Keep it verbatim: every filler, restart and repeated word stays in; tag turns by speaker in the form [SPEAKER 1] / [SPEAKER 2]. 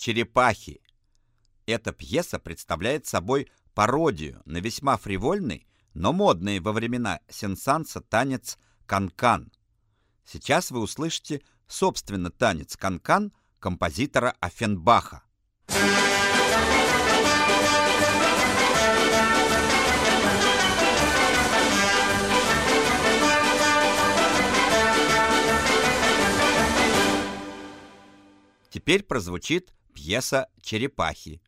[SPEAKER 1] «Черепахи». Эта пьеса представляет собой пародию на весьма фривольный, но модный во времена Сен-Санса танец канкан. Сейчас вы услышите, собственно, танец канкан композитора Оффенбаха. Теперь прозвучит пьеса «Черепахи».